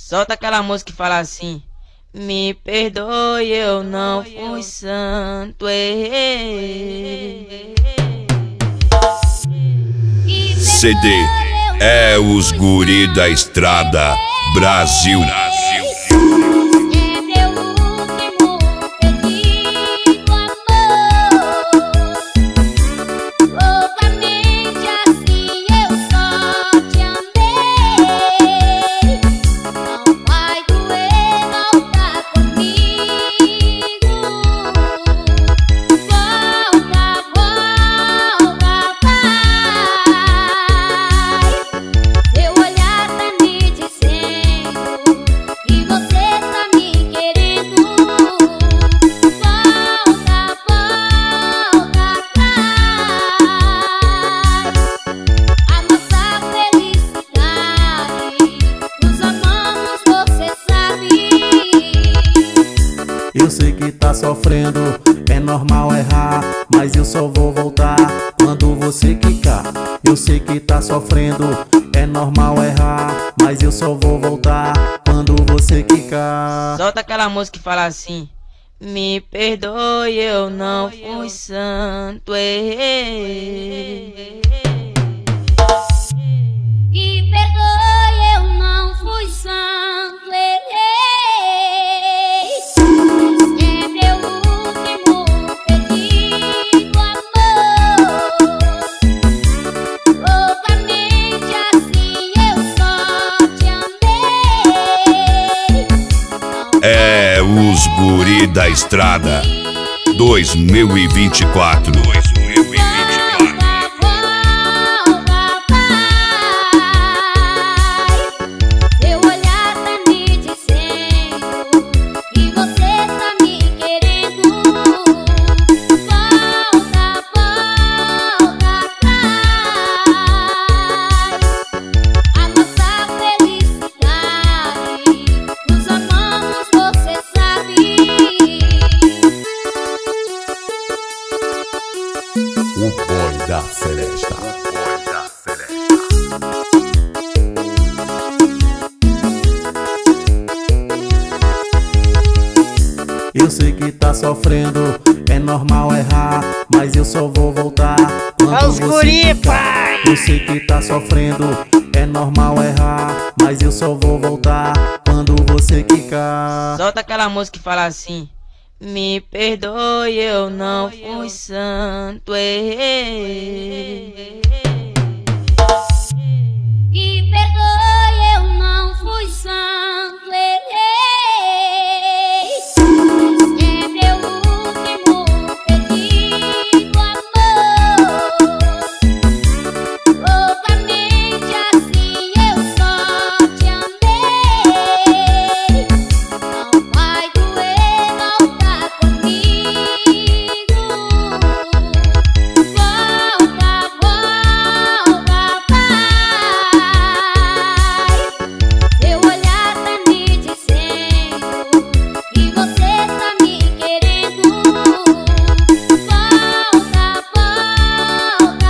Solta aquela música que fala assim: me perdoe, eu não fui santo, errei. CD é os guri da estrada, Brasil. Eu sei que tá sofrendo, é normal errar, mas eu só vou voltar quando você quicar. Eu sei que tá sofrendo, é normal errar, mas eu só vou voltar quando você quicar. Solta aquela música que fala assim: me perdoe, eu não fui santo, errei. Me perdoe, eu não fui santo, errei. É meu último pedido, amor. Loucamente assim eu só te amei. É os guri da estrada 2024. O boy da Celesta. Eu sei que tá sofrendo, é normal errar, mas eu só vou voltar quando você quicar. Eu sei que tá sofrendo, é normal errar, mas eu só vou voltar quando você quicar. Solta aquela música que fala assim: me perdoe, eu não fui santo, errei. Me perdoe, eu não fui santo, errei. É meu último pedido, amor. Loucamente assim eu só te amei. Não vai doer voltar comigo. Volta, volta, vai. Seu olhar tá me dizendo que você tá me querendo. Volta, volta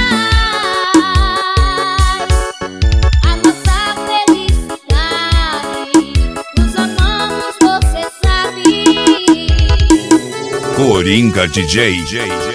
atrás. A nossa felicidade, nos amamos, você sabe. Coringa DJ.